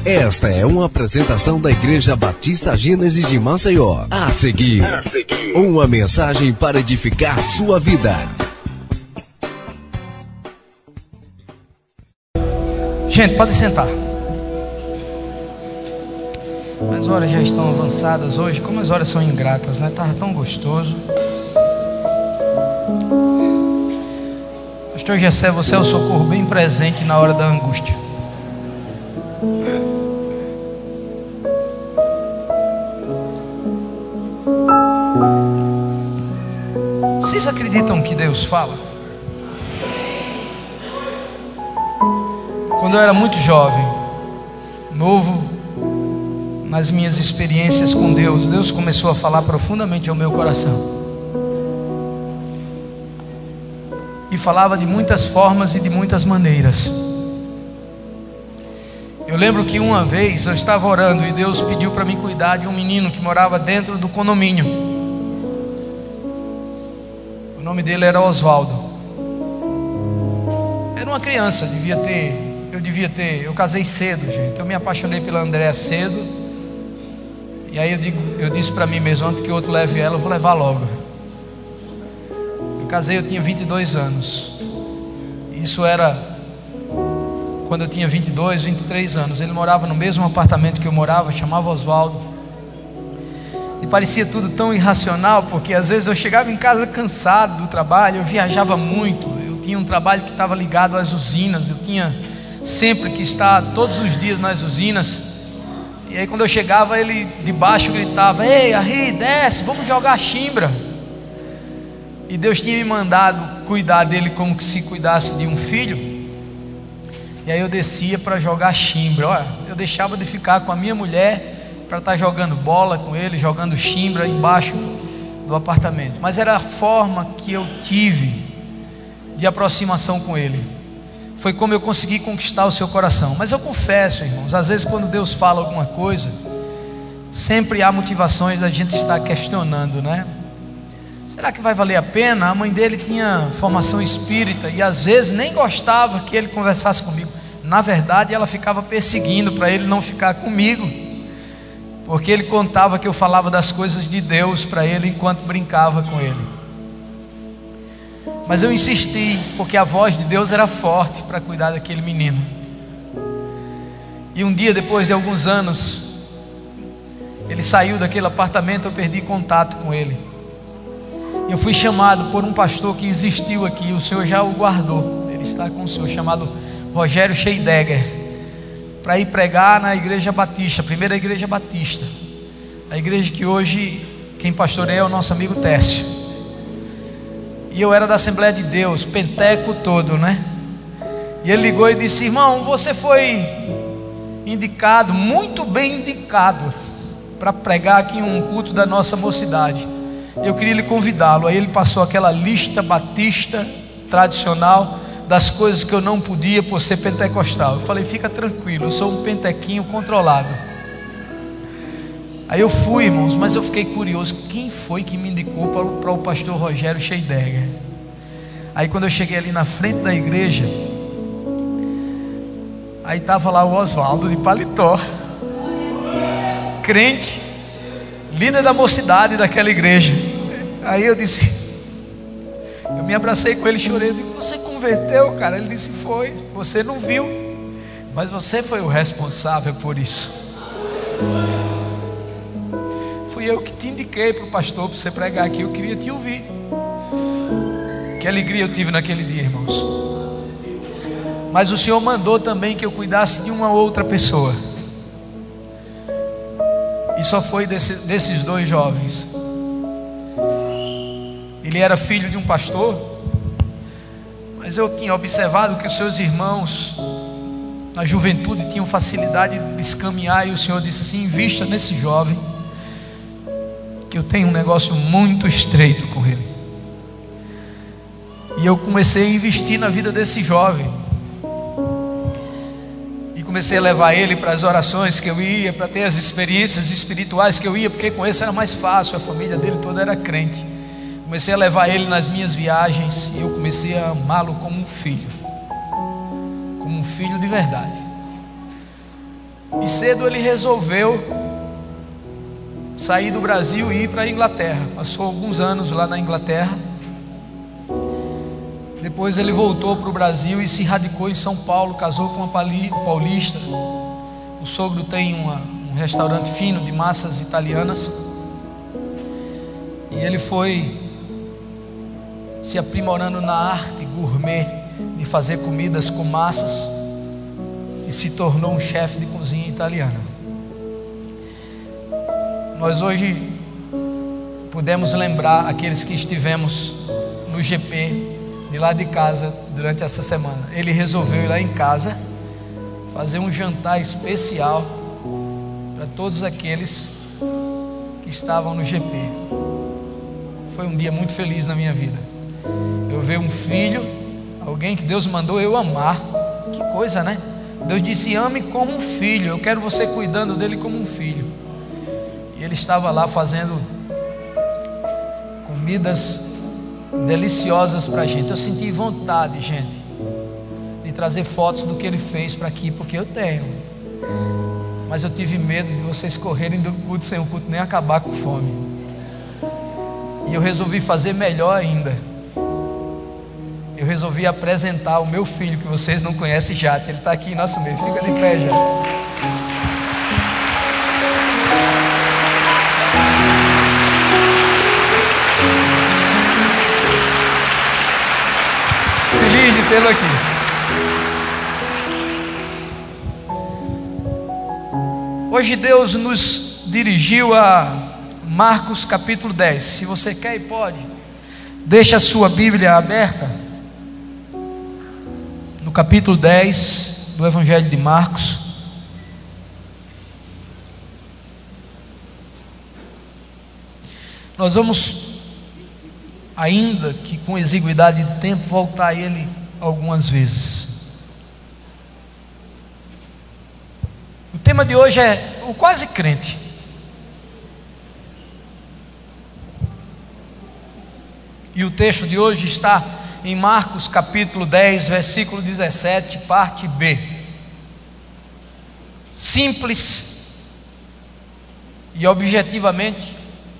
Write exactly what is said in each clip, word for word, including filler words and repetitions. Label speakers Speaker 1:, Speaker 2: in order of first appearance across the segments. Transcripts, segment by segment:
Speaker 1: Esta é uma apresentação da Igreja Batista Gênesis de Maceió. A seguir, a seguir, uma mensagem para edificar sua vida.
Speaker 2: Gente, pode sentar. As horas já estão avançadas hoje. Como as horas são ingratas, né? Estava tão gostoso. Pastor Gessé, você é o socorro bem presente na hora da angústia. Vocês acreditam que Deus fala? Quando eu era muito jovem, novo, nas minhas experiências com Deus, Deus começou a falar profundamente ao meu coração. E falava de muitas formas e de muitas maneiras. Eu lembro que uma vez eu estava orando e Deus pediu para mim cuidar de um menino que morava dentro do condomínio. O nome dele era Oswaldo. Era uma criança, devia ter, eu devia ter, eu casei cedo, gente. Eu me apaixonei pela Andréa cedo. E aí eu, digo, eu disse para mim mesmo, antes que outro leve ela, eu vou levar logo. Eu casei, eu tinha vinte e dois anos. Isso era quando eu tinha vinte e dois, vinte e três anos. Ele morava no mesmo apartamento que eu morava, chamava Oswaldo. E parecia tudo tão irracional, porque às vezes eu chegava em casa cansado do trabalho, eu viajava muito, eu tinha um trabalho que estava ligado às usinas, eu tinha sempre que estar todos os dias nas usinas. E aí quando eu chegava, ele de baixo gritava: "Ei, Arri, desce, vamos jogar chimbra." E Deus tinha me mandado cuidar dele como que se cuidasse de um filho. E aí eu descia para jogar chimbra. Olha, eu deixava de ficar com a minha mulher para estar jogando bola com ele, jogando chimbra embaixo do apartamento. Mas era a forma que eu tive de aproximação com ele. Foi como eu consegui conquistar o seu coração. Mas eu confesso, irmãos, às vezes quando Deus fala alguma coisa, sempre há motivações da gente estar questionando, né? Será que vai valer a pena? A mãe dele tinha formação espírita e às vezes nem gostava que ele conversasse comigo. Na verdade, ela ficava perseguindo para ele não ficar comigo, porque ele contava que eu falava das coisas de Deus para ele enquanto brincava com ele. Mas eu insisti, porque a voz de Deus era forte para cuidar daquele menino. E um dia, depois de alguns anos, ele saiu daquele apartamento, eu perdi contato com ele. Eu fui chamado por um pastor que existiu aqui, o Senhor já o guardou. Ele está com o Senhor, chamado Rogério Scheidegger, para ir pregar na Igreja Batista, a primeira Igreja Batista, a igreja que hoje quem pastoreia é o nosso amigo Tércio. E eu era da Assembleia de Deus, penteco todo, né? E ele ligou e disse: "Irmão, você foi indicado, muito bem indicado, para pregar aqui em um culto da nossa mocidade. Eu queria lhe convidá-lo." Aí ele passou aquela lista batista tradicional das coisas que eu não podia por ser pentecostal. Eu falei: "Fica tranquilo, eu sou um pentequinho controlado." Aí eu fui, irmãos, mas eu fiquei curioso, quem foi que me indicou para, para o pastor Rogério Scheidegger? Aí quando eu cheguei ali na frente da igreja, aí estava lá o Oswaldo de paletó, crente, líder da mocidade daquela igreja. Aí eu disse, eu me abracei com ele, chorei, eu disse: "Você converteu, cara?" Ele disse: "Foi, você não viu, mas você foi o responsável por isso. Fui eu que te indiquei para o pastor, para você pregar aqui, eu queria te ouvir." Que alegria eu tive naquele dia, irmãos. Mas o Senhor mandou também que eu cuidasse de uma outra pessoa, e só foi desse, desses dois jovens. Ele era filho de um pastor, mas eu tinha observado que os seus irmãos na juventude tinham facilidade de descaminhar, e o Senhor disse assim: "Invista nesse jovem, que eu tenho um negócio muito estreito com ele." E eu comecei a investir na vida desse jovem, e comecei a levar ele para as orações que eu ia, para ter as experiências espirituais que eu ia, porque com esse era mais fácil, a família dele toda era crente. Comecei a levar ele nas minhas viagens, e eu comecei a amá-lo como um filho, como um filho de verdade. E cedo ele resolveu sair do Brasil e ir para a Inglaterra. Passou alguns anos lá na Inglaterra. Depois ele voltou para o Brasil e se radicou em São Paulo, casou com uma paulista. O sogro tem uma, um restaurante fino de massas italianas. E ele foi se aprimorando na arte gourmet de fazer comidas com massas e se tornou um chefe de cozinha italiana. Nós hoje pudemos lembrar aqueles que estivemos no G P de lá de casa durante essa semana. Ele resolveu ir lá em casa fazer um jantar especial para todos aqueles que estavam no G P. Foi um dia muito feliz na minha vida. Eu ver um filho, alguém que Deus mandou eu amar. Que coisa, né? Deus disse: ame como um filho. Eu quero você cuidando dele como um filho. E ele estava lá fazendo comidas deliciosas para a gente. Eu senti vontade, gente, de trazer fotos do que ele fez para aqui, porque eu tenho. Mas eu tive medo de vocês correrem do culto sem o culto nem acabar com fome. E eu resolvi fazer melhor ainda. Eu resolvi apresentar o meu filho, que vocês não conhecem já. Ele está aqui em nosso meio. Fica de pé já. Feliz de tê-lo aqui. Hoje Deus nos dirigiu a Marcos capítulo dez. Se você quer e pode, deixa a sua Bíblia aberta no capítulo dez do Evangelho de Marcos. Nós vamos, ainda que com exiguidade de tempo, voltar a ele algumas vezes. O tema de hoje é o quase crente. E o texto de hoje está em Marcos capítulo dez, versículo dezessete, parte B. Simples e objetivamente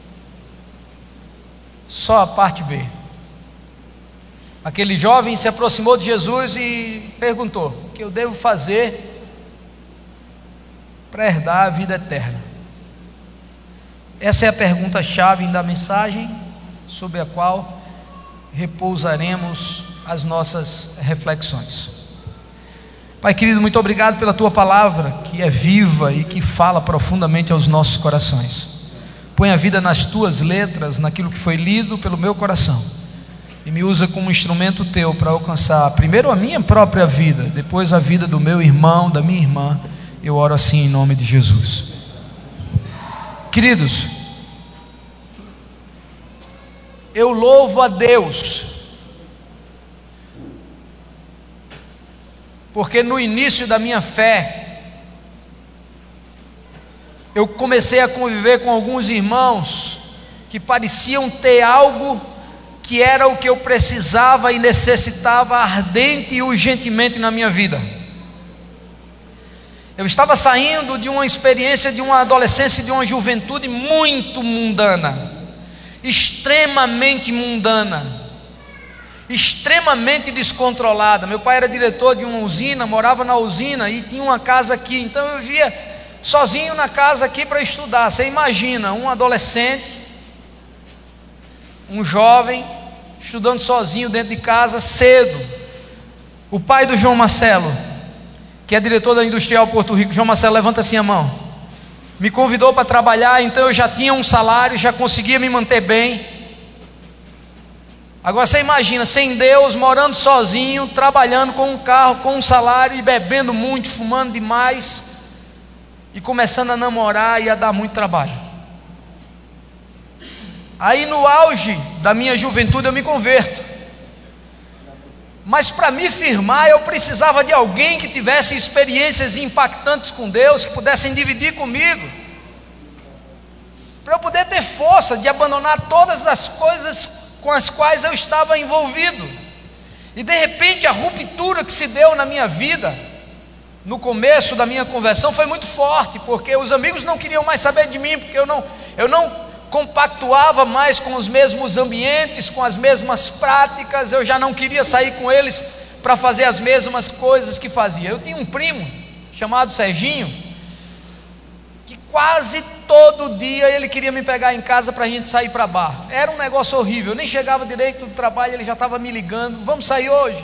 Speaker 2: só a parte B. Aquele jovem se aproximou de Jesus e perguntou: o que eu devo fazer para herdar a vida eterna? Essa é a pergunta-chave da mensagem, sobre a qual repousaremos as nossas reflexões. Pai querido, muito obrigado pela tua palavra, que é viva e que fala profundamente aos nossos corações. Põe a vida nas tuas letras, naquilo que foi lido pelo meu coração, e me usa como instrumento teu para alcançar primeiro a minha própria vida, depois a vida do meu irmão, da minha irmã. Eu oro assim em nome de Jesus. Queridos, eu louvo a Deus, porque no início da minha fé, eu comecei a conviver com alguns irmãos que pareciam ter algo que era o que eu precisava e necessitava ardente e urgentemente na minha vida. Eu estava saindo de uma experiência de uma adolescência, de uma juventude muito mundana, extremamente mundana, extremamente descontrolada. Meu pai era diretor de uma usina, morava na usina e tinha uma casa aqui, então eu vivia sozinho na casa aqui para estudar. Você imagina um adolescente, um jovem, estudando sozinho dentro de casa, cedo. O pai do João Marcelo, que é diretor da Industrial Porto Rico, João Marcelo, levanta assim a mão, me convidou para trabalhar, então eu já tinha um salário, já conseguia me manter bem. Agora você imagina, sem Deus, morando sozinho, trabalhando com um carro, com um salário e bebendo muito, fumando demais e começando a namorar e a dar muito trabalho. Aí no auge da minha juventude eu me converto. Mas para me firmar eu precisava de alguém que tivesse experiências impactantes com Deus, que pudessem dividir comigo, para eu poder ter força de abandonar todas as coisas com as quais eu estava envolvido. E de repente a ruptura que se deu na minha vida no começo da minha conversão foi muito forte, porque os amigos não queriam mais saber de mim, porque eu não, eu não compactuava mais com os mesmos ambientes, com as mesmas práticas, eu já não queria sair com eles para fazer as mesmas coisas que fazia. Eu tinha um primo chamado Serginho, que quase todo dia ele queria me pegar em casa para a gente sair para bar. Era um negócio horrível, eu nem chegava direito do trabalho, ele já estava me ligando, vamos sair hoje?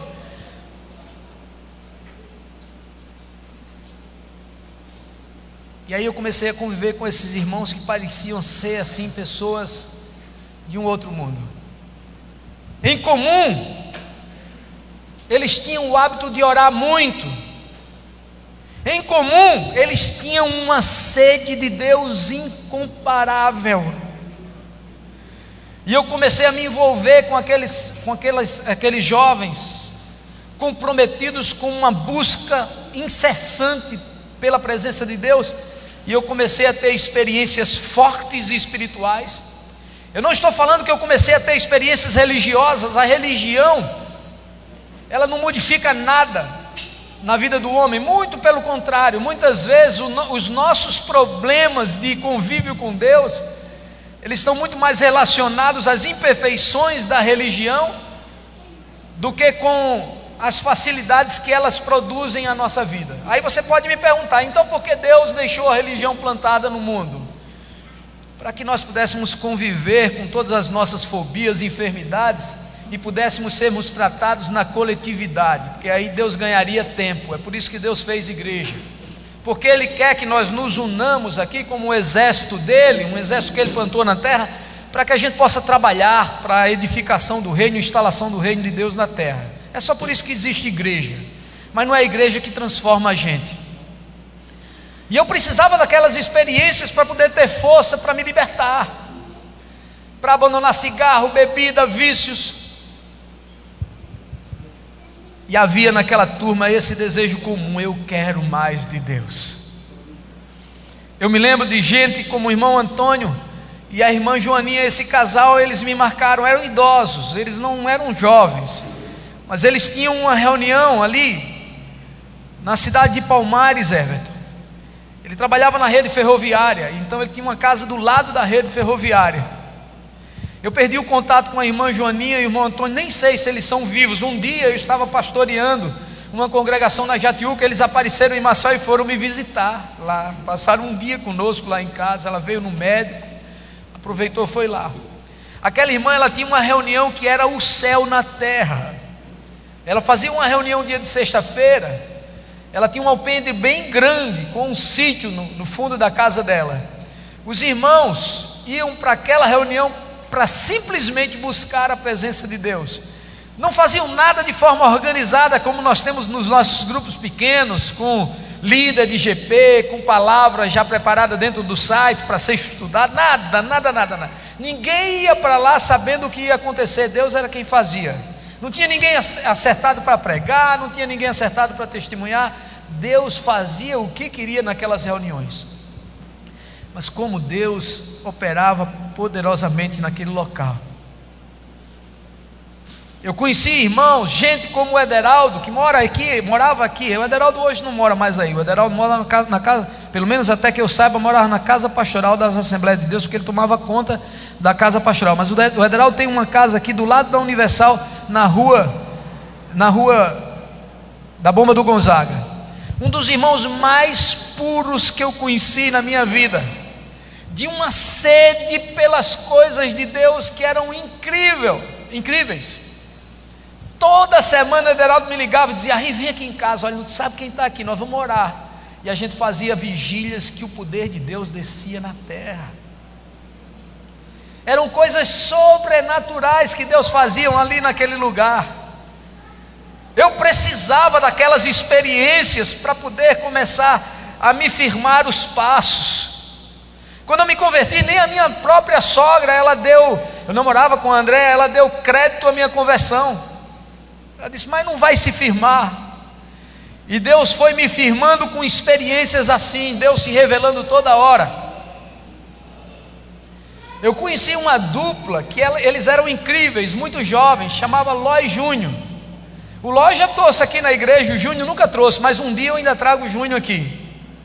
Speaker 2: E aí eu comecei a conviver com esses irmãos que pareciam ser assim pessoas de um outro mundo. Em comum, eles tinham o hábito de orar muito. Em comum, eles tinham uma sede de Deus incomparável. E eu comecei a me envolver com aqueles, com aqueles, aqueles jovens comprometidos com uma busca incessante pela presença de Deus. E eu comecei a ter experiências fortes e espirituais. Eu não estou falando que eu comecei a ter experiências religiosas. A religião, ela não modifica nada na vida do homem, muito pelo contrário. Muitas vezes os nossos problemas de convívio com Deus, eles estão muito mais relacionados às imperfeições da religião do que com as facilidades que elas produzem à nossa vida. Aí você pode me perguntar, então por que Deus deixou a religião plantada no mundo? Para que nós pudéssemos conviver com todas as nossas fobias e enfermidades e pudéssemos sermos tratados na coletividade, porque aí Deus ganharia tempo. É por isso que Deus fez igreja, porque Ele quer que nós nos unamos aqui como um exército dele, um exército que Ele plantou na terra, para que a gente possa trabalhar para a edificação do reino, instalação do reino de Deus na terra. É só por isso que existe igreja, mas não é a igreja que transforma a gente. E eu precisava daquelas experiências para poder ter força para me libertar, para abandonar cigarro, bebida, vícios. E havia naquela turma esse desejo comum: eu quero mais de Deus. Eu me lembro de gente como o irmão Antônio e a irmã Joaninha, esse casal, eles me marcaram, eram idosos, eles não eram jovens, mas eles tinham uma reunião ali na cidade de Palmares, Everton. Ele trabalhava na rede ferroviária, então ele tinha uma casa do lado da rede ferroviária. Eu perdi o contato com a irmã Joaninha e o irmão Antônio, nem sei se eles são vivos. Um dia eu estava pastoreando uma congregação na Jatiuca, eles apareceram em Maceió e foram me visitar lá, passaram um dia conosco lá em casa. Ela veio no médico, aproveitou, foi lá. Aquela irmã, ela tinha uma reunião que era o céu na terra. Ela fazia uma reunião dia de sexta-feira. Ela tinha um alpendre bem grande, com um sítio no, no fundo da casa dela. Os irmãos iam para aquela reunião para simplesmente buscar a presença de Deus. Não faziam nada de forma organizada, como nós temos nos nossos grupos pequenos, com líder de G P, com palavras já preparadas dentro do site para ser estudado. Nada, nada, nada, nada. Ninguém ia para lá sabendo o que ia acontecer. Deus era quem fazia. Não tinha ninguém acertado para pregar, não tinha ninguém acertado para testemunhar. Deus fazia o que queria naquelas reuniões. Mas como Deus operava poderosamente naquele local. Eu conheci irmãos, gente como o Ederaldo, que mora aqui, morava aqui. O Ederaldo hoje não mora mais aí. O Ederaldo mora na casa, na casa, pelo menos até que eu saiba, morava na casa pastoral das Assembleias de Deus, porque ele tomava conta da casa pastoral. Mas o Ederaldo tem uma casa aqui do lado da Universal, na rua, na rua da Bomba do Gonzaga. Um dos irmãos mais puros que eu conheci na minha vida, de uma sede pelas coisas de Deus que eram incrível, incríveis. Toda semana o Ederaldo me ligava e dizia: Ari, vem aqui em casa, olha, não sabe quem está aqui, nós vamos orar. E a gente fazia vigílias que o poder de Deus descia na terra. Eram coisas sobrenaturais que Deus fazia ali naquele lugar. Eu precisava daquelas experiências para poder começar a me firmar os passos. Quando eu me converti, nem a minha própria sogra, ela deu, eu namorava com a André, ela deu crédito à minha conversão. Ela disse: mas não vai se firmar. E Deus foi me firmando com experiências assim, Deus se revelando toda hora. Eu conheci uma dupla que ela, eles eram incríveis, muito jovens, chamava Ló e Júnior. O Ló já trouxe aqui na igreja, o Júnior nunca trouxe, mas um dia eu ainda trago o Júnior aqui.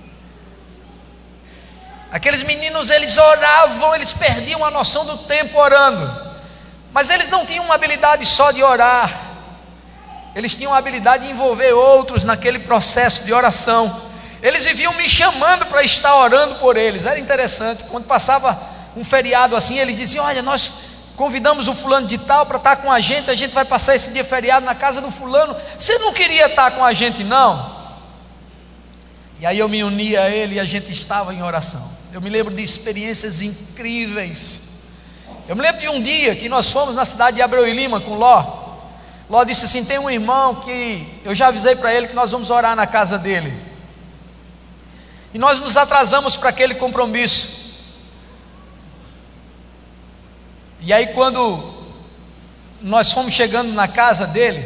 Speaker 2: Aqueles meninos, eles oravam, eles perdiam a noção do tempo orando, mas eles não tinham uma habilidade só de orar, eles tinham a habilidade de envolver outros naquele processo de oração. Eles viviam me chamando para estar orando por eles. Era interessante, quando passava um feriado assim, eles diziam: olha, nós convidamos o fulano de tal para estar com a gente, a gente vai passar esse dia feriado na casa do fulano, você não queria estar com a gente não? E aí eu me unia a ele e a gente estava em oração. Eu me lembro de experiências incríveis. Eu me lembro de um dia que nós fomos na cidade de Abreu e Lima com Ló. Ló disse assim: tem um irmão que eu já avisei para ele que nós vamos orar na casa dele. E nós nos atrasamos para aquele compromisso. E aí quando nós fomos chegando na casa dele,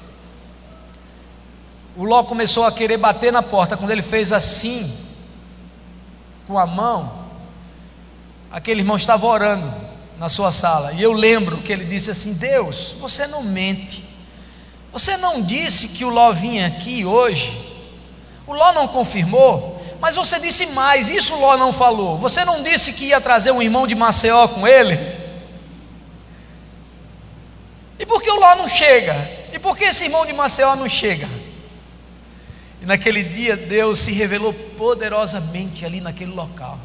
Speaker 2: o Ló começou a querer bater na porta. Quando ele fez assim com a mão, aquele irmão estava orando na sua sala. E eu lembro que ele disse assim: Deus, você não mente. Você não disse que o Ló vinha aqui hoje? O Ló não confirmou? Mas você disse mais, isso o Ló não falou. Você não disse que ia trazer um irmão de Maceió com ele? E por que o Ló não chega? E por que esse irmão de Maceió não chega? E naquele dia Deus se revelou poderosamente ali naquele local.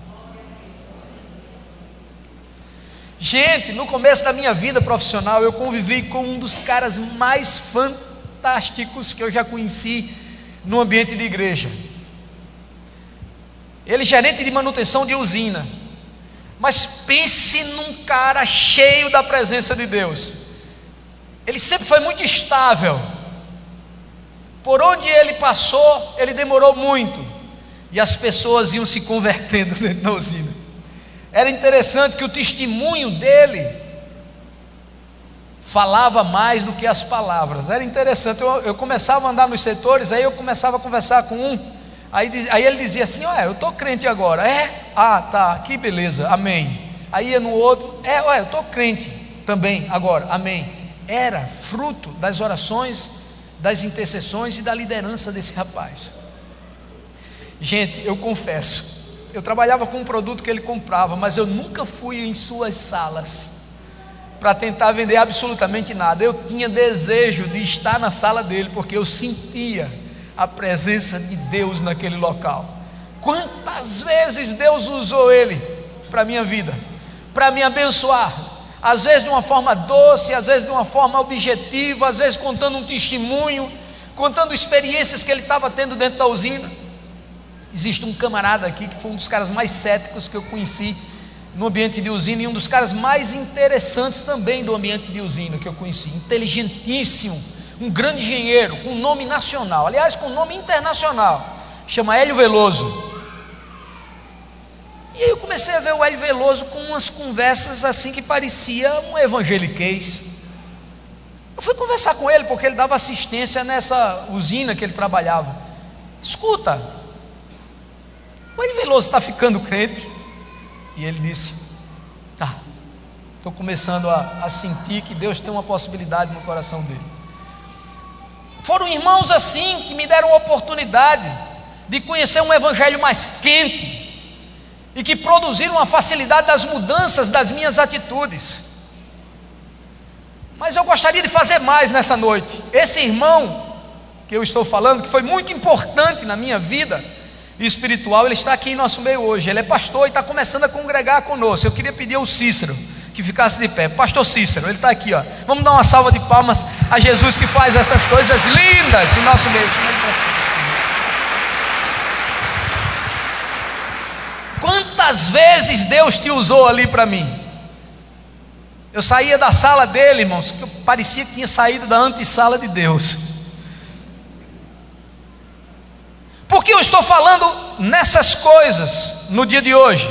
Speaker 2: Gente, no começo da minha vida profissional, eu convivi com um dos caras mais fantásticos que eu já conheci no ambiente de igreja. Ele é gerente de manutenção de usina. Mas pense num cara cheio da presença de Deus. Ele sempre foi muito estável. Por onde ele passou, ele demorou muito. E as pessoas iam se convertendo dentro da usina. Era interessante que o testemunho dele falava mais do que as palavras. Era interessante, eu, eu começava a andar nos setores, aí eu começava a conversar com um, aí, aí ele dizia assim: ué, eu estou crente agora. É? Ah, tá, que beleza, amém. Aí ia no outro: é, ué, eu estou crente também agora, amém. Era fruto das orações, das intercessões e da liderança desse rapaz. Gente, eu confesso, eu trabalhava com um produto que ele comprava, mas eu nunca fui em suas salas para tentar vender absolutamente nada. Eu tinha desejo de estar na sala dele, porque eu sentia a presença de Deus naquele local. Quantas vezes Deus usou ele para a minha vida, para me abençoar, às vezes de uma forma doce, às vezes de uma forma objetiva, às vezes contando um testemunho, contando experiências que ele estava tendo dentro da usina. Existe um camarada aqui que foi um dos caras mais céticos que eu conheci no ambiente de usina, e um dos caras mais interessantes também do ambiente de usina que eu conheci, inteligentíssimo, um grande engenheiro, com nome nacional, aliás com nome internacional, chama Hélio Veloso. E aí eu comecei a ver o Hélio Veloso com umas conversas assim que parecia um evangeliquez. Eu fui conversar com ele porque ele dava assistência nessa usina que ele trabalhava. Escuta, o Hélio Veloso está ficando crente? E ele disse: tá, estou começando a, a sentir que Deus tem uma possibilidade no coração dele. Foram irmãos assim que me deram a oportunidade de conhecer um evangelho mais quente e que produziram a facilidade das mudanças das minhas atitudes. Mas eu gostaria de fazer mais nessa noite. Esse irmão que eu estou falando, que foi muito importante na minha vida espiritual, ele está aqui em nosso meio hoje. Ele é pastor e está começando a congregar conosco. Eu queria pedir ao Cícero que ficasse de pé. Pastor Cícero, ele está aqui, ó. Vamos dar uma salva de palmas a Jesus, que faz essas coisas lindas em nosso meio. Quantas vezes Deus te usou ali para mim? Eu saía da sala dele, irmãos, que eu parecia que tinha saído da antessala de Deus. Por que eu estou falando nessas coisas no dia de hoje?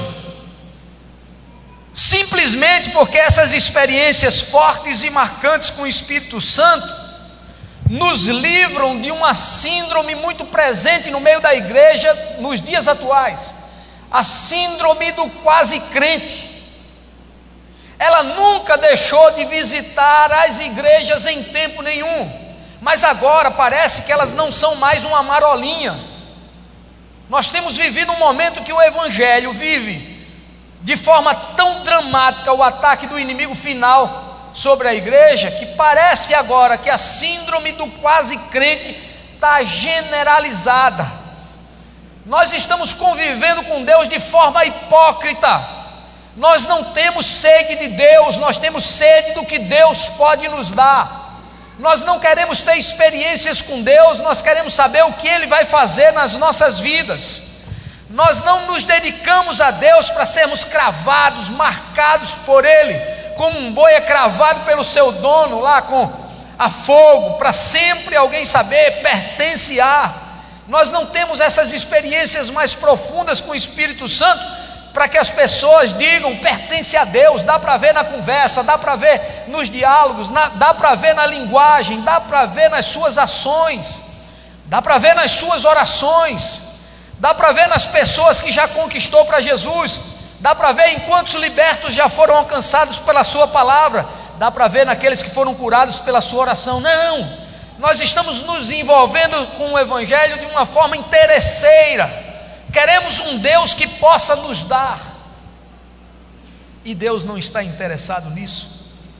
Speaker 2: Simplesmente porque essas experiências fortes e marcantes com o Espírito Santo nos livram de uma síndrome muito presente no meio da igreja nos dias atuais, a síndrome do quase crente. Ela nunca deixou de visitar as igrejas em tempo nenhum, mas agora parece que elas não são mais uma marolinha. Nós temos vivido um momento que o Evangelho vive de forma tão dramática o ataque do inimigo final sobre a igreja, que parece agora que a síndrome do quase crente está generalizada. Nós estamos convivendo com Deus de forma hipócrita. Nós não temos sede de Deus, nós temos sede do que Deus pode nos dar. Nós não queremos ter experiências com Deus, nós queremos saber o que Ele vai fazer nas nossas vidas. Nós não nos dedicamos a Deus para sermos cravados, marcados por Ele, como um boi é cravado pelo seu dono lá com a fogo, para sempre alguém saber, pertence a. Nós não temos essas experiências mais profundas com o Espírito Santo, para que as pessoas digam, pertence a Deus. Dá para ver na conversa, dá para ver nos diálogos, na, dá para ver na linguagem, dá para ver nas suas ações, dá para ver nas suas orações, dá para ver nas pessoas que já conquistou para Jesus, dá para ver em quantos libertos já foram alcançados pela sua palavra, dá para ver naqueles que foram curados pela sua oração. Não, nós estamos nos envolvendo com o Evangelho de uma forma interesseira. Queremos um Deus que possa nos dar, e Deus não está interessado nisso.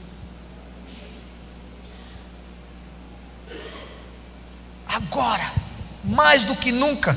Speaker 2: Agora, mais do que nunca,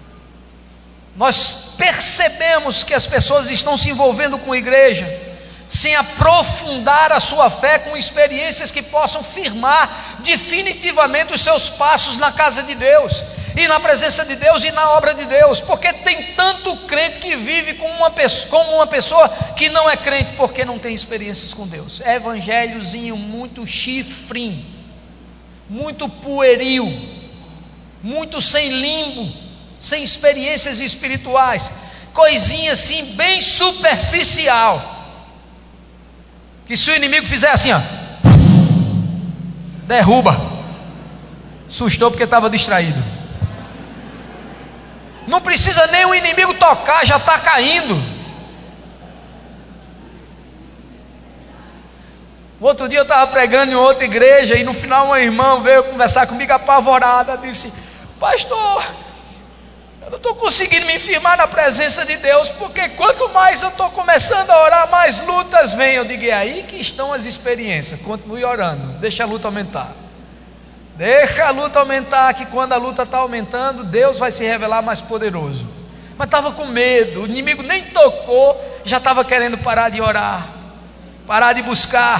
Speaker 2: nós percebemos que as pessoas estão se envolvendo com a igreja, sem aprofundar a sua fé com experiências que possam firmar definitivamente os seus passos na casa de Deus, e na presença de Deus e na obra de Deus. Porque tem tanto crente que vive como uma pessoa, como uma pessoa que não é crente, porque não tem experiências com Deus. É evangelhozinho muito chifrinho, muito pueril, muito sem limbo, sem experiências espirituais, coisinha assim bem superficial, que se o inimigo fizer assim, ó, derruba. Assustou porque estava distraído. Não precisa nem o inimigo tocar, já está caindo. O outro dia eu estava pregando em outra igreja, e no final uma irmã veio conversar comigo apavorada, disse: pastor, eu não estou conseguindo me firmar na presença de Deus, porque quanto mais eu estou começando a orar, mais lutas vêm. Eu digo: é aí que estão as experiências. Continue orando, deixa a luta aumentar. Deixa a luta aumentar, que quando a luta está aumentando, Deus vai se revelar mais poderoso. Mas estava com medo, o inimigo nem tocou, já estava querendo parar de orar, parar de buscar.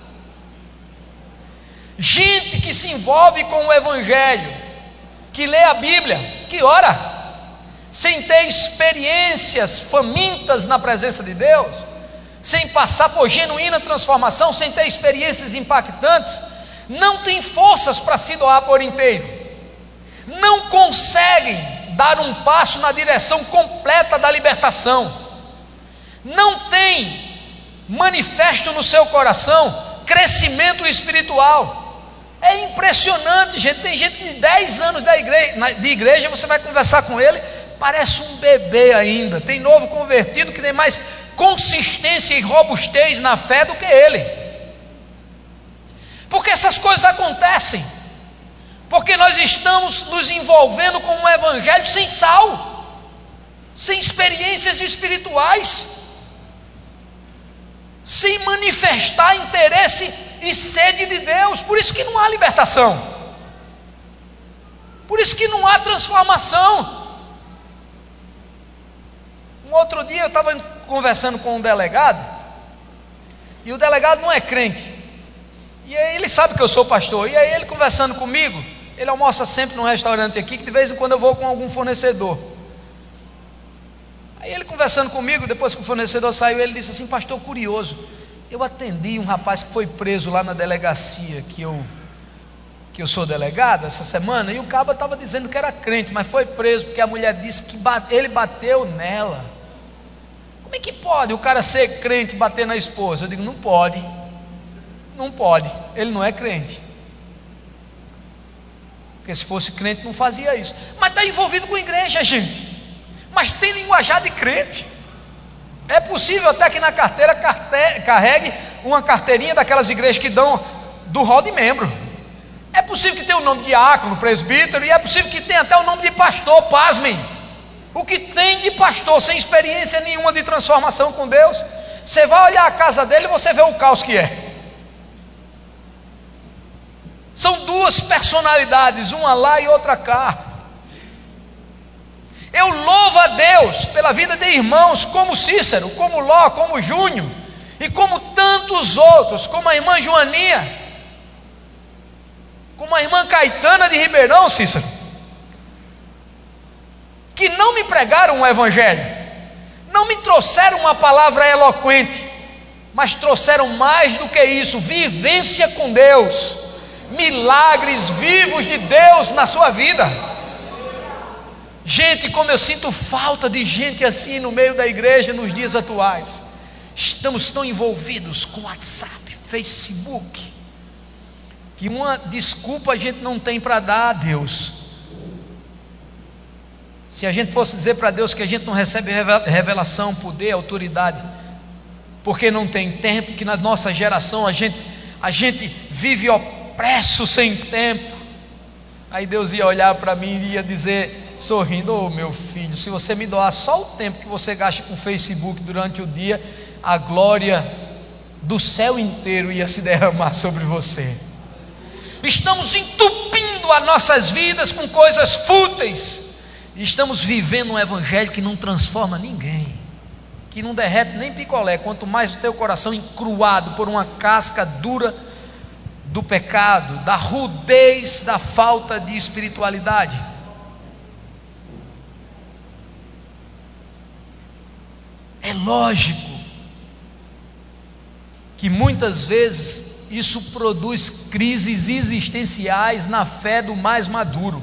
Speaker 2: Gente que se envolve com o Evangelho, que lê a Bíblia, que ora, sem ter experiências famintas na presença de Deus, sem passar por genuína transformação, sem ter experiências impactantes, não tem forças para se doar por inteiro, não conseguem dar um passo na direção completa da libertação, não tem manifesto no seu coração crescimento espiritual. É impressionante, gente. Tem gente de dez anos da igreja, de igreja, você vai conversar com ele, parece um bebê ainda. Tem novo convertido que tem mais consistência e robustez na fé do que ele. Porque essas coisas acontecem, porque nós estamos nos envolvendo com um evangelho sem sal, sem experiências espirituais, sem manifestar interesse e sede de Deus. Por isso que não há libertação, por isso que não há transformação. Um outro dia eu estava conversando com um delegado, e o delegado não é crente, e aí ele sabe que eu sou pastor, e aí ele conversando comigo, ele almoça sempre num restaurante aqui, que de vez em quando eu vou com algum fornecedor. Aí ele conversando comigo, depois que o fornecedor saiu, ele disse assim: pastor, curioso, eu atendi um rapaz que foi preso lá na delegacia, que eu, que eu sou delegado, essa semana, e o cabo estava dizendo que era crente, mas foi preso porque a mulher disse que bate, ele bateu nela. Como é que pode o cara ser crente e bater na esposa? Eu digo: não pode. Não pode, ele não é crente, porque se fosse crente não fazia isso. Mas está envolvido com a igreja, gente, mas tem linguajar de crente. É possível até que na carteira carte... carregue uma carteirinha daquelas igrejas que dão do rol de membro. É possível que tenha o nome de diácono, presbítero, e é possível que tenha até o nome de pastor, pasmem. O que tem de pastor sem experiência nenhuma de transformação com Deus? Você vai olhar a casa dele e você vê o caos que é. São duas personalidades, uma lá e outra cá. Eu louvo a Deus pela vida de irmãos como Cícero, como Ló, como Júnior, e como tantos outros, como a irmã Joaninha, como a irmã Caetana de Ribeirão, Cícero, que não me pregaram o evangelho, não me trouxeram uma palavra eloquente, mas trouxeram mais do que isso, vivência com Deus, milagres vivos de Deus na sua vida. Gente, como eu sinto falta de gente assim no meio da igreja nos dias atuais. Estamos tão envolvidos com WhatsApp, Facebook, que uma desculpa a gente não tem para dar a Deus. Se a gente fosse dizer para Deus que a gente não recebe revelação, poder, autoridade, porque não tem tempo, que na nossa geração a gente, a gente vive opresso sem tempo, aí Deus ia olhar para mim e ia dizer, sorrindo: ô meu filho, se você me doar só o tempo que você gasta com o Facebook durante o dia, a glória do céu inteiro ia se derramar sobre você. Estamos entupindo as nossas vidas com coisas fúteis, e estamos vivendo um evangelho que não transforma ninguém, que não derrete nem picolé, quanto mais o teu coração encruado por uma casca dura do pecado, da rudez, da falta de espiritualidade. É lógico que muitas vezes isso produz crises existenciais na fé do mais maduro.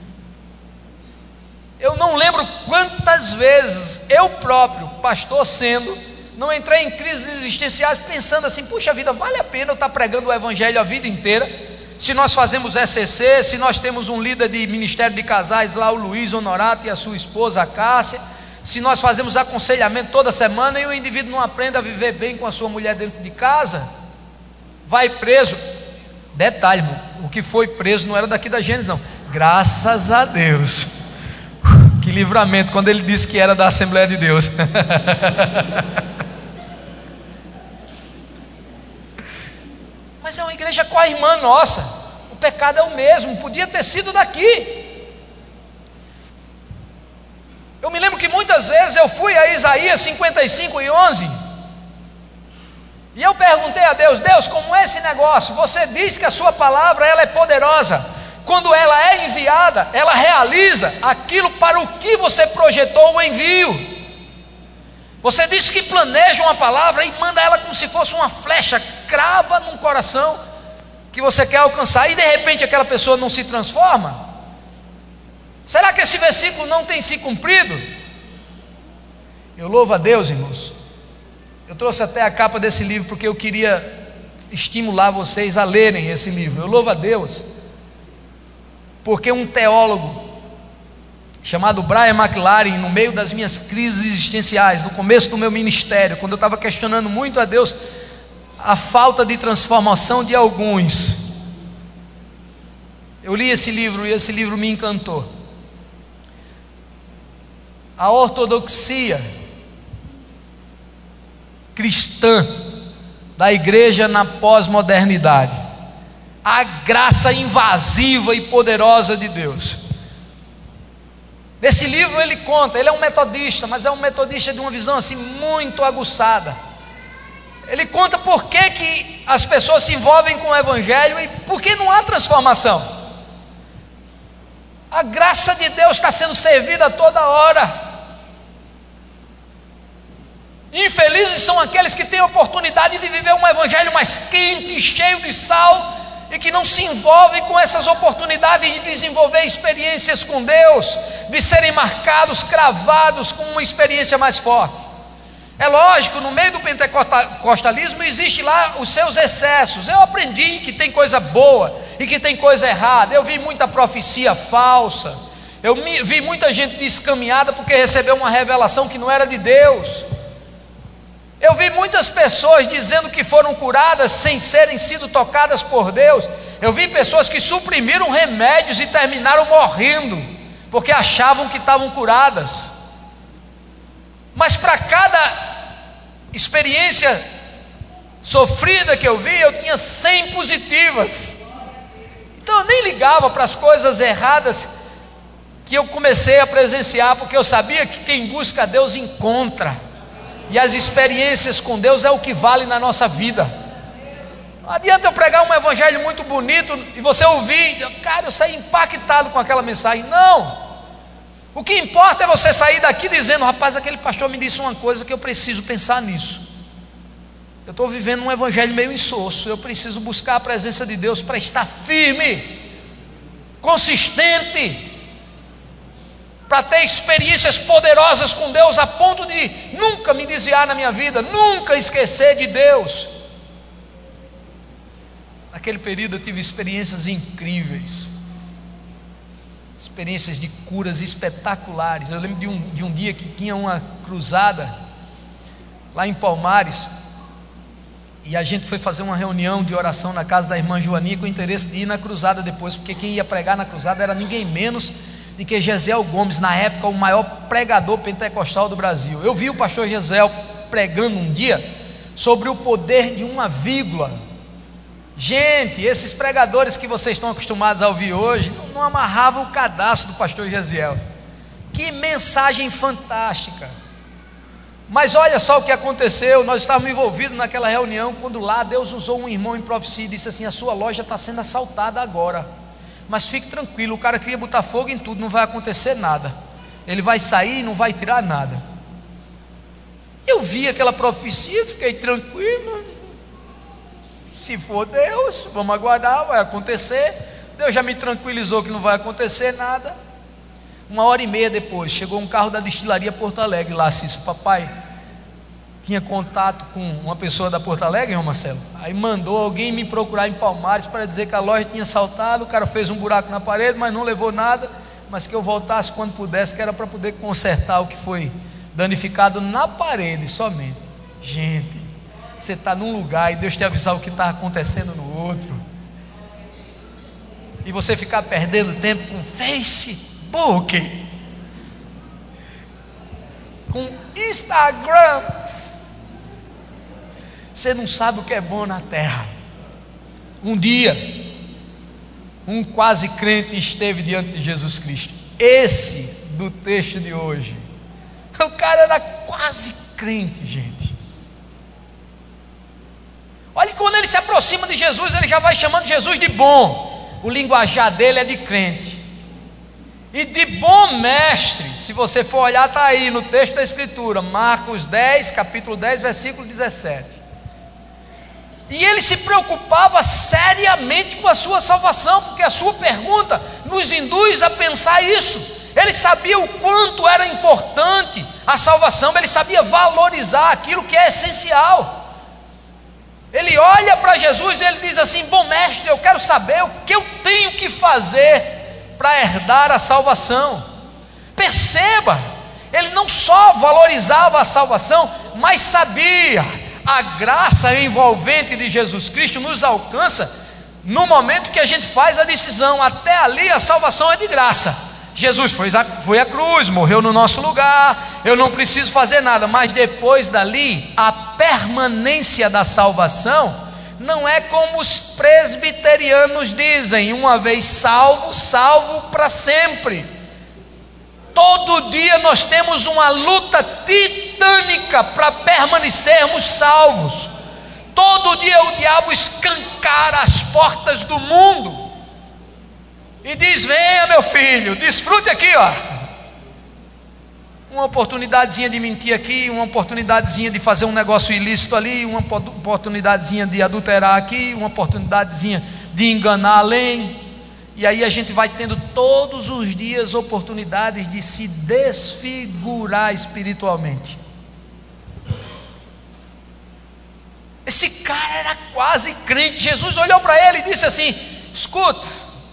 Speaker 2: Eu não lembro quantas vezes eu próprio, pastor sendo, não entrei em crises existenciais pensando assim: puxa vida, vale a pena eu estar pregando o evangelho a vida inteira? Se nós fazemos E C C, se nós temos um líder de ministério de casais lá, o Luiz Honorato, e a sua esposa, a Cássia, se nós fazemos aconselhamento toda semana e o indivíduo não aprende a viver bem com a sua mulher dentro de casa, vai preso. Detalhe, o que foi preso não era daqui da Gênesis não, graças a Deus, que livramento quando ele disse que era da Assembleia de Deus. Mas é uma igreja com a irmã nossa, o pecado é o mesmo, podia ter sido daqui. Eu me lembro que muitas vezes eu fui a Isaías cinquenta e cinco e onze, e eu perguntei a Deus: Deus, como é esse negócio? Você diz que a sua palavra ela é poderosa, quando ela é enviada, ela realiza aquilo para o que você projetou o envio. Você diz que planeja uma palavra e manda ela como se fosse uma flecha, crava num coração que você quer alcançar, e de repente aquela pessoa não se transforma. Será que esse versículo não tem se cumprido? Eu louvo a Deus, irmãos. Eu trouxe até a capa desse livro porque eu queria estimular vocês a lerem esse livro. Eu louvo a Deus porque um teólogo chamado Brian McLaren, no meio das minhas crises existenciais, no começo do meu ministério, quando eu estava questionando muito a Deus a falta de transformação de alguns, eu li esse livro e esse livro me encantou. A ortodoxia cristã da igreja na pós-modernidade, a graça invasiva e poderosa de Deus. Nesse livro ele conta, ele é um metodista, mas é um metodista de uma visão assim muito aguçada. Ele conta por que que as pessoas se envolvem com o evangelho e por que não há transformação. A graça de Deus está sendo servida a toda hora. Infelizes são aqueles que têm a oportunidade de viver um evangelho mais quente, cheio de sal, e que não se envolvem com essas oportunidades de desenvolver experiências com Deus, de serem marcados, cravados com uma experiência mais forte. É lógico, no meio do pentecostalismo existe lá os seus excessos. Eu aprendi que tem coisa boa e que tem coisa errada. Eu vi muita profecia falsa, eu vi muita gente descaminhada porque recebeu uma revelação que não era de Deus. Eu vi muitas pessoas dizendo que foram curadas sem serem sido tocadas por Deus. Eu vi pessoas que suprimiram remédios e terminaram morrendo, porque achavam que estavam curadas. Mas para cada experiência sofrida que eu vi, eu tinha cem positivas. Então eu nem ligava para as coisas erradas que eu comecei a presenciar, porque eu sabia que quem busca a Deus encontra, e as experiências com Deus é o que vale na nossa vida. Não adianta eu pregar um evangelho muito bonito e você ouvir, cara, eu saí impactado com aquela mensagem. Não, o que importa é você sair daqui dizendo: rapaz, aquele pastor me disse uma coisa que eu preciso pensar nisso. Eu estou vivendo um evangelho meio insosso, eu preciso buscar a presença de Deus para estar firme, consistente, para ter experiências poderosas com Deus, a ponto de nunca me desviar na minha vida, nunca esquecer de Deus. Naquele período eu tive experiências incríveis, experiências de curas espetaculares. Eu lembro de um, de um dia que tinha uma cruzada lá em Palmares, e a gente foi fazer uma reunião de oração na casa da irmã Joaninha, com o interesse de ir na cruzada depois, porque quem ia pregar na cruzada era ninguém menos do que Gesiel Gomes, na época o maior pregador pentecostal do Brasil. Eu vi o pastor Gesiel pregando um dia sobre o poder de uma vírgula. Gente, esses pregadores que vocês estão acostumados a ouvir hoje não, não amarravam o cadastro do pastor Gesiel. Que mensagem fantástica! Mas olha só o que aconteceu. Nós estávamos envolvidos naquela reunião, quando lá Deus usou um irmão em profecia e disse assim: a sua loja está sendo assaltada agora, mas fique tranquilo, o cara queria botar fogo em tudo, não vai acontecer nada, ele vai sair e não vai tirar nada. Eu vi aquela profecia, fiquei tranquilo. Se for Deus, vamos aguardar, vai acontecer. Deus já me tranquilizou que não vai acontecer nada. Uma hora e meia depois, chegou um carro da destilaria Porto Alegre lá. Cício, papai tinha contato com uma pessoa da Porto Alegre, irmão Marcelo, aí mandou alguém me procurar em Palmares para dizer que a loja tinha assaltado. O cara fez um buraco na parede, mas não levou nada, mas que eu voltasse quando pudesse, que era para poder consertar o que foi danificado na parede somente. Gente, você está num lugar e Deus te avisar o que está acontecendo no outro, e você ficar perdendo tempo com Facebook, com Instagram. Você não sabe o que é bom na terra. Um dia, um quase crente esteve diante de Jesus Cristo, esse do texto de hoje. O cara era quase crente, gente. Olha, quando ele se aproxima de Jesus, ele já vai chamando Jesus de bom. O linguajar dele é de crente. E de bom mestre, se você for olhar, está aí no texto da Escritura, Marcos dez, capítulo dez, versículo dezessete. E ele se preocupava seriamente com a sua salvação, porque a sua pergunta nos induz a pensar isso. Ele sabia o quanto era importante a salvação, ele sabia valorizar aquilo que é essencial. Ele olha para Jesus e ele diz assim: bom mestre, eu quero saber o que eu tenho que fazer para herdar a salvação. Perceba, ele não só valorizava a salvação, mas sabia, a graça envolvente de Jesus Cristo nos alcança no momento que a gente faz a decisão. Até ali a salvação é de graça. Jesus foi a, foi à cruz, morreu no nosso lugar, eu não preciso fazer nada. Mas depois dali, a permanência da salvação não é como os presbiterianos dizem: uma vez salvo, salvo para sempre. Todo dia nós temos uma luta titânica para permanecermos salvos. Todo dia o diabo escancara as portas do mundo e diz: venha meu filho, desfrute aqui, ó, uma oportunidadezinha de mentir aqui, uma oportunidadezinha de fazer um negócio ilícito ali, uma oportunidadezinha de adulterar aqui, uma oportunidadezinha de enganar além. E aí a gente vai tendo todos os dias oportunidades de se desfigurar espiritualmente. Esse cara era quase crente. Jesus olhou para ele e disse assim: escuta,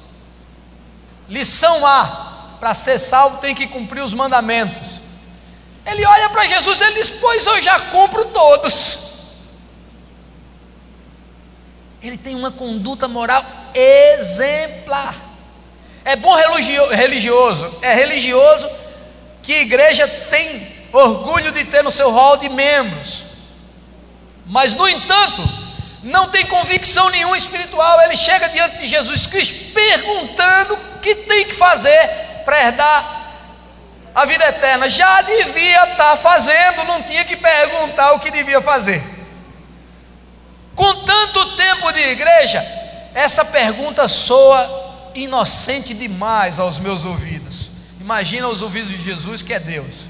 Speaker 2: lição A, para ser salvo tem que cumprir os mandamentos. Ele olha para Jesus e ele diz: pois eu já cumpro todos. Ele tem uma conduta moral exemplar. É bom religioso, é religioso que a igreja tem orgulho de ter no seu hall de membros, mas no entanto não tem convicção nenhuma espiritual. Ele chega diante de Jesus Cristo perguntando o que tem que fazer para herdar a vida eterna. Já devia estar fazendo, não tinha que perguntar o que devia fazer. Com tanto tempo de igreja, essa pergunta soa inocente demais aos meus ouvidos. Imagina os ouvidos de Jesus, que é Deus.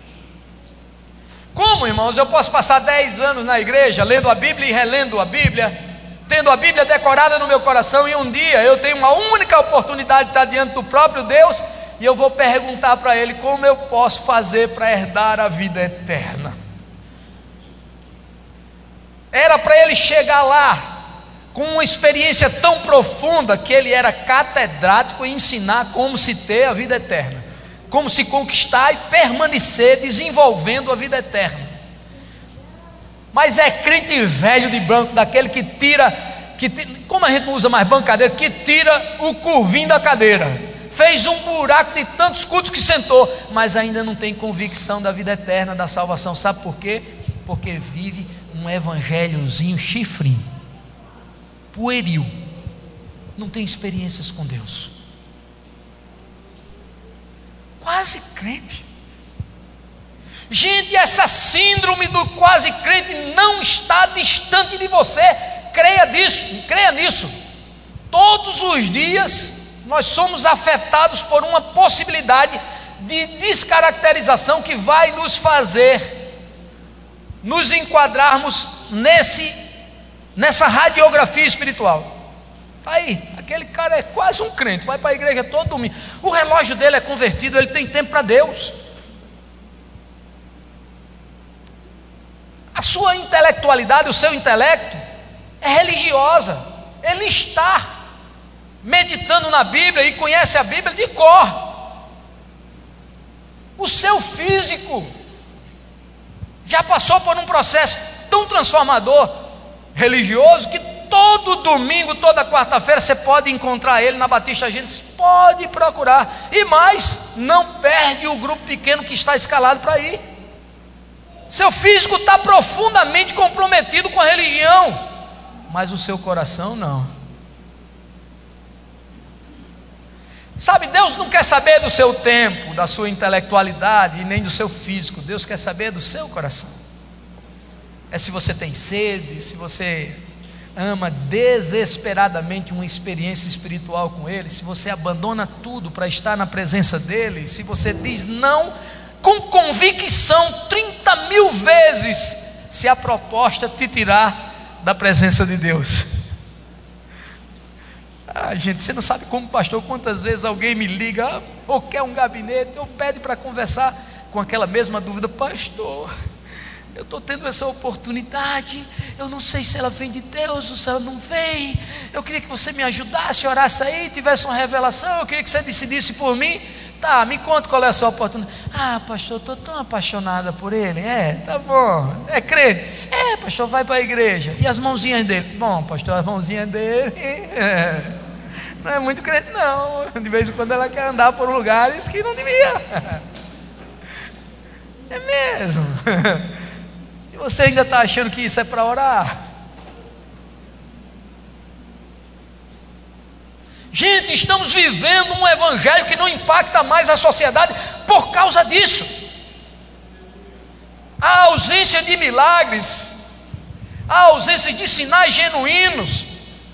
Speaker 2: Como, irmãos, eu posso passar dez anos na igreja, lendo a Bíblia e relendo a Bíblia, tendo a Bíblia decorada no meu coração, e um dia eu tenho uma única oportunidade de estar diante do próprio Deus, e eu vou perguntar para Ele como eu posso fazer para herdar a vida eterna? Era para ele chegar lá com uma experiência tão profunda que ele era catedrático em ensinar como se ter a vida eterna, como se conquistar e permanecer desenvolvendo a vida eterna. Mas é crente velho de banco, daquele que tira, que tira, como a gente não usa mais bancadeira, que tira o curvinho da cadeira, fez um buraco de tantos cultos que sentou, mas ainda não tem convicção da vida eterna, da salvação. Sabe por quê? Porque vive um evangelhozinho chifrinho, pueril, não tem experiências com Deus. Quase crente. Gente, essa síndrome do quase crente não está distante de você. Creia disso, creia nisso. Todos os dias nós somos afetados por uma possibilidade de descaracterização que vai nos fazer nos enquadrarmos nesse, nessa radiografia espiritual. Tá aí, aquele cara é quase um crente, vai para a igreja todo domingo, o relógio dele é convertido, ele tem tempo para Deus. A sua intelectualidade, o seu intelecto é religiosa. Ele está meditando na Bíblia e conhece a Bíblia de cor. O seu físico já passou por um processo tão transformador religioso que todo domingo, toda quarta-feira você pode encontrar ele na Batista Gênesis, pode procurar. E mais, não perde o grupo pequeno que está escalado para ir. Seu físico está profundamente comprometido com a religião, mas o seu coração não. Sabe, Deus não quer saber do seu tempo, da sua intelectualidade e nem do seu físico. Deus quer saber do seu coração. É se você tem sede, se você ama desesperadamente uma experiência espiritual com Ele, se você abandona tudo para estar na presença dEle, se você diz não com convicção trinta mil vezes, se a proposta te tirar da presença de Deus. Ah, gente, você não sabe como, pastor, quantas vezes alguém me liga, ou quer um gabinete, ou pede para conversar com aquela mesma dúvida: pastor, eu estou tendo essa oportunidade, eu não sei se ela vem de Deus ou se ela não vem, eu queria que você me ajudasse, orasse aí, tivesse uma revelação, eu queria que você decidisse por mim. Tá, me conta qual é a sua oportunidade. Ah, pastor, estou tão apaixonada por ele. É, tá bom. É crente? É, pastor, vai para a igreja. E as mãozinhas dele? Bom, pastor, as mãozinhas dele é, não é muito crente não. De vez em quando ela quer andar por lugares que não devia. É mesmo. E você ainda está achando que isso é para orar? Gente, estamos vivendo um evangelho que não impacta mais a sociedade por causa disso. A ausência de milagres, a ausência de sinais genuínos,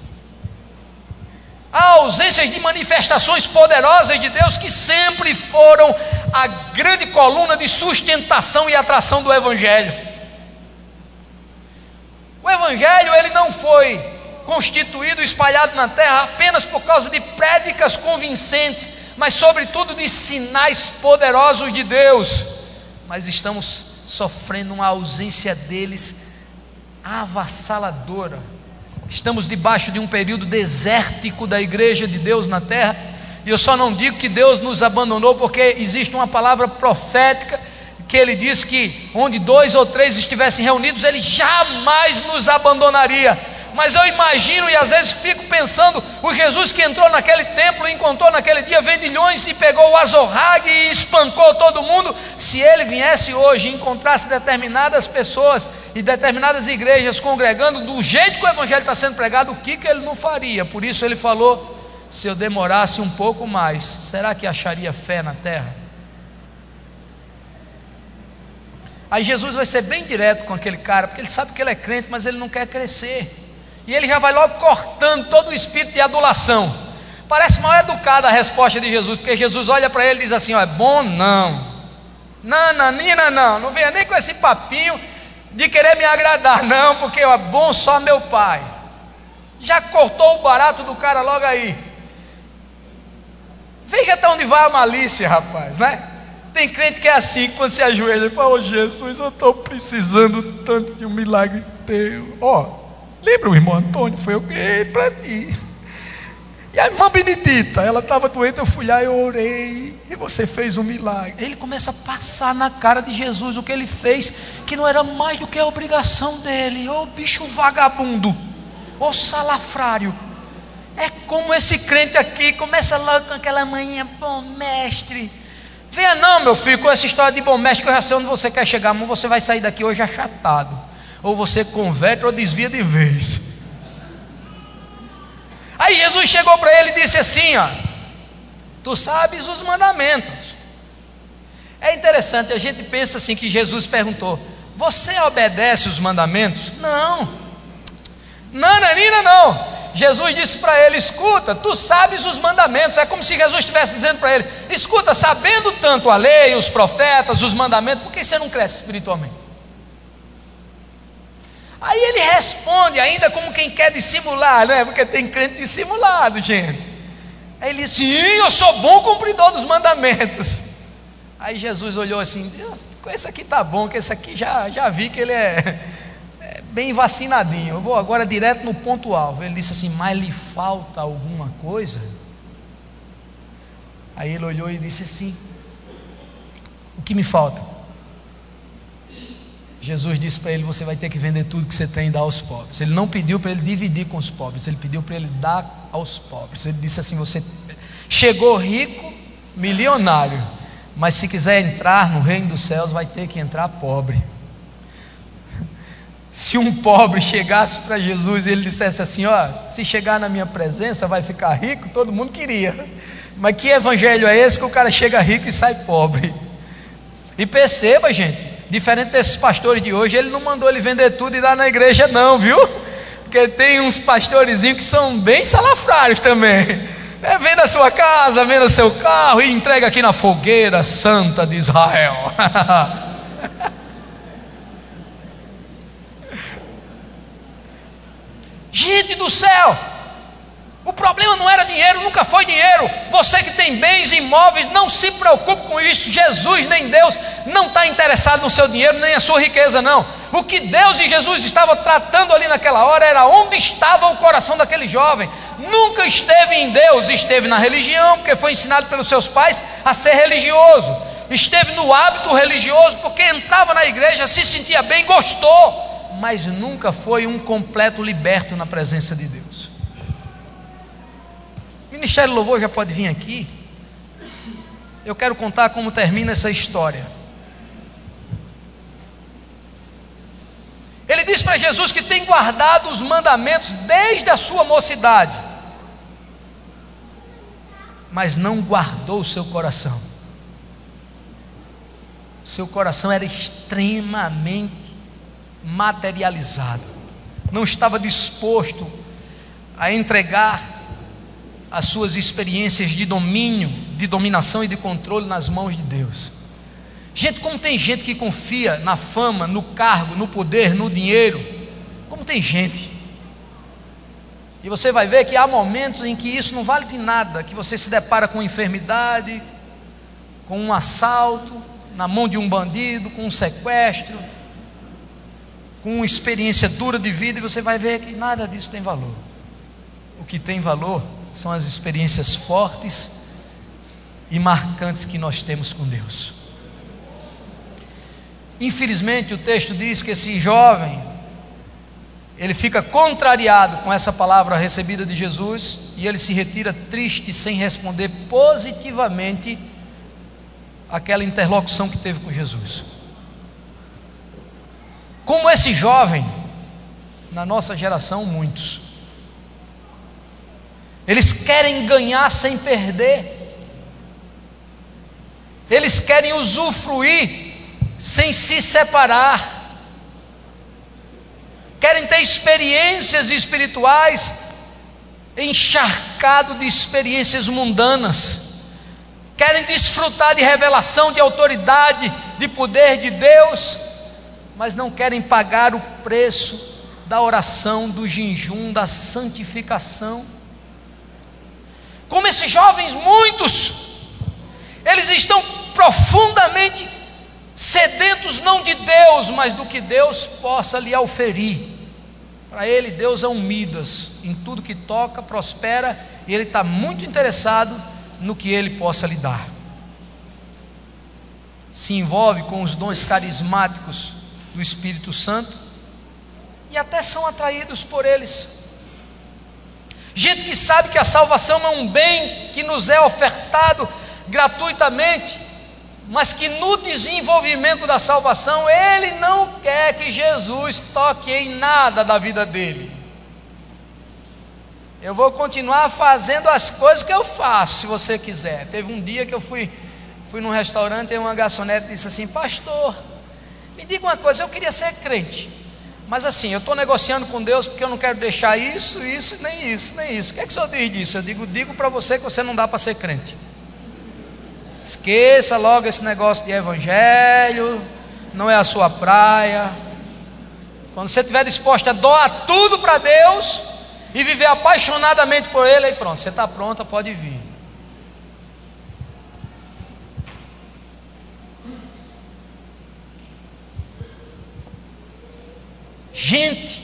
Speaker 2: a ausência de manifestações poderosas de Deus, que sempre foram a grande coluna de sustentação e atração do evangelho. O evangelho, ele não foi constituído, espalhado na terra apenas por causa de prédicas convincentes, mas sobretudo de sinais poderosos de Deus. Mas estamos sofrendo uma ausência deles avassaladora. Estamos debaixo de um período desértico da igreja de Deus na terra, e eu só não digo que Deus nos abandonou, porque existe uma palavra profética que Ele diz que onde dois ou três estivessem reunidos, Ele jamais nos abandonaria. Mas eu imagino e às vezes fico pensando, o Jesus que entrou naquele templo e encontrou naquele dia vendilhões e pegou o azorrague e espancou todo mundo, se ele viesse hoje e encontrasse determinadas pessoas e determinadas igrejas congregando do jeito que o evangelho está sendo pregado, o que, que ele não faria? Por isso ele falou, se eu demorasse um pouco mais, será que acharia fé na terra? Aí Jesus vai ser bem direto com aquele cara, porque ele sabe que ele é crente, mas ele não quer crescer. E ele já vai logo cortando todo o espírito de adulação. Parece mal educada a resposta de Jesus, porque Jesus olha para ele e diz assim: ó, é bom não. Não, nanina, não. Não venha nem com esse papinho de querer me agradar, não, porque é bom só meu pai. Já cortou o barato do cara logo aí. Veja até onde vai a malícia, rapaz, né? Tem crente que é assim, quando se ajoelha e fala: ô Jesus, eu estou precisando tanto de um milagre teu. Ó, lembra o irmão Antônio? Foi eu que ganhei para ti. E a irmã Benedita, ela estava doente, eu fui lá e eu orei, e você fez um milagre. Ele começa a passar na cara de Jesus o que ele fez, que não era mais do que a obrigação dele. Ô bicho vagabundo, ô salafrário. É como esse crente aqui, começa logo com aquela manhã: bom mestre. Venha não, meu filho, com essa história de bom mestre, que eu já sei onde você quer chegar, mas você vai sair daqui hoje achatado. Ou você converte ou desvia de vez. Aí Jesus chegou para ele e disse assim: ó, tu sabes os mandamentos. É interessante, a gente pensa assim que Jesus perguntou: você obedece os mandamentos? Não. Não, Nanina, não. Jesus disse para ele: escuta, tu sabes os mandamentos. É como se Jesus estivesse dizendo para ele: escuta, sabendo tanto a lei, os profetas, os mandamentos, por que você não cresce espiritualmente? Aí ele responde ainda como quem quer dissimular, né? Porque tem crente dissimulado, gente. Aí ele disse: sim, eu sou bom cumpridor dos mandamentos. Aí Jesus olhou assim: com esse aqui tá bom, que esse aqui já, já vi que ele é, é bem vacinadinho. Eu vou agora direto no ponto alvo. Ele disse assim: mas lhe falta alguma coisa? Aí ele olhou e disse assim: o que me falta? Jesus disse para ele: você vai ter que vender tudo que você tem e dar aos pobres. Ele não pediu para ele dividir com os pobres, ele pediu para ele dar aos pobres. Ele disse assim: você chegou rico, milionário, mas se quiser entrar no reino dos céus, vai ter que entrar pobre. Se um pobre chegasse para Jesus e ele dissesse assim: ó, se chegar na minha presença vai ficar rico, todo mundo queria. Mas que evangelho é esse que o cara chega rico e sai pobre? E perceba, gente, diferente desses pastores de hoje, ele não mandou ele vender tudo e dar na igreja não, viu? Porque tem uns pastorezinhos que são bem salafrários também. É, venda a sua casa, venda seu carro e entrega aqui na fogueira santa de Israel. Gente do céu, o problema não era dinheiro, nunca foi dinheiro. Você que tem bens imóveis, não se preocupe com isso. Jesus nem Deus não está interessado no seu dinheiro, nem a sua riqueza, não. O que Deus e Jesus estavam tratando ali naquela hora era onde estava o coração daquele jovem. Nunca esteve em Deus, esteve na religião, porque foi ensinado pelos seus pais a ser religioso. Esteve no hábito religioso, porque entrava na igreja, se sentia bem, gostou, mas nunca foi um completo liberto na presença de Deus. Ministério Louvor já pode vir aqui. Eu quero contar como termina essa história. Ele diz para Jesus que tem guardado os mandamentos desde a sua mocidade, mas não guardou o seu coração. Seu coração era extremamente materializado, não estava disposto a entregar as suas experiências de domínio, de dominação e de controle nas mãos de Deus. Gente, como tem gente que confia na fama, no cargo, no poder, no dinheiro. Como tem gente. E você vai ver que há momentos em que isso não vale de nada, que você se depara com enfermidade, com um assalto na mão de um bandido, com um sequestro, com uma experiência dura de vida, e você vai ver que nada disso tem valor. O que tem valor são as experiências fortes e marcantes que nós temos com Deus. Infelizmente o texto diz que esse jovem ele fica contrariado com essa palavra recebida de Jesus e ele se retira triste, sem responder positivamente aquela interlocução que teve com Jesus. Como esse jovem, na nossa geração, muitos, eles querem ganhar sem perder, eles querem usufruir sem se separar, querem ter experiências espirituais encharcado de experiências mundanas, querem desfrutar de revelação, de autoridade, de poder de Deus, mas não querem pagar o preço da oração, do jejum, da santificação. Como esses jovens, muitos, eles estão profundamente sedentos não de Deus, mas do que Deus possa lhe oferir. Para ele, Deus é um Midas, em tudo que toca, prospera, e ele está muito interessado no que ele possa lhe dar. Se envolve com os dons carismáticos do Espírito Santo, e até são atraídos por eles. Gente que sabe que a salvação é um bem que nos é ofertado gratuitamente, mas que no desenvolvimento da salvação, ele não quer que Jesus toque em nada da vida dele. Eu vou continuar fazendo as coisas que eu faço, se você quiser. Teve um dia que eu fui, fui num restaurante e uma garçonete disse assim: pastor, me diga uma coisa, eu queria ser crente, mas assim, eu estou negociando com Deus porque eu não quero deixar isso, isso, nem isso, nem isso. O que é que o senhor diz disso? Eu digo, digo para você que você não dá para ser crente. Esqueça logo esse negócio de evangelho, não é a sua praia. Quando você estiver disposto a doar tudo para Deus e viver apaixonadamente por Ele, aí pronto, você está pronta, pode vir. Gente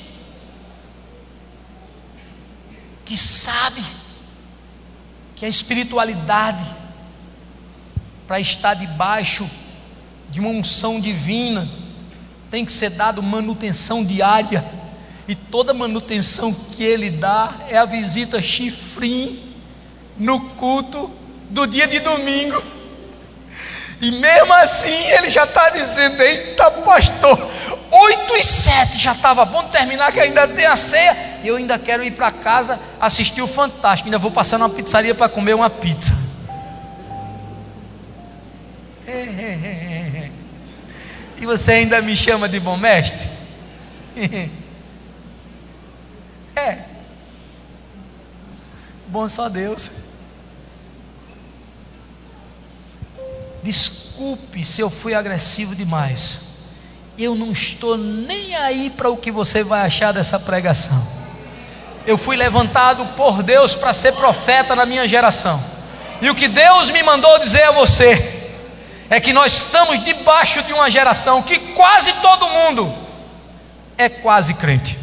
Speaker 2: que sabe que a espiritualidade, para estar debaixo de uma unção divina, tem que ser dado manutenção diária, e toda manutenção que ele dá é a visita chifrim no culto do dia de domingo. E mesmo assim ele já está dizendo: eita pastor, oito e sete já estava bom terminar, que ainda tem a ceia, e eu ainda quero ir para casa assistir o Fantástico, ainda vou passar numa pizzaria para comer uma pizza. E você ainda me chama de bom mestre? É bom só Deus. Desculpe se eu fui agressivo demais, eu não estou nem aí para o que você vai achar dessa pregação. Eu fui levantado por Deus para ser profeta na minha geração, e o que Deus me mandou dizer a você é que nós estamos debaixo de uma geração que quase todo mundo é quase crente.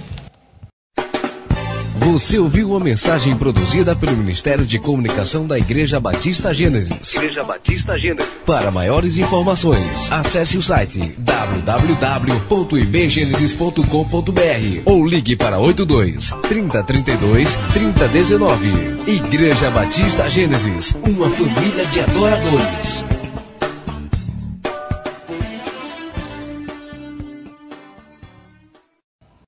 Speaker 1: Você ouviu uma mensagem produzida pelo Ministério de Comunicação da Igreja Batista Gênesis. Igreja Batista Gênesis. Para maiores informações, acesse o site w w w ponto i b genesis ponto com ponto b r ou ligue para oito dois, trinta, trinta e dois, trinta, dezenove. Igreja Batista Gênesis, uma família de adoradores.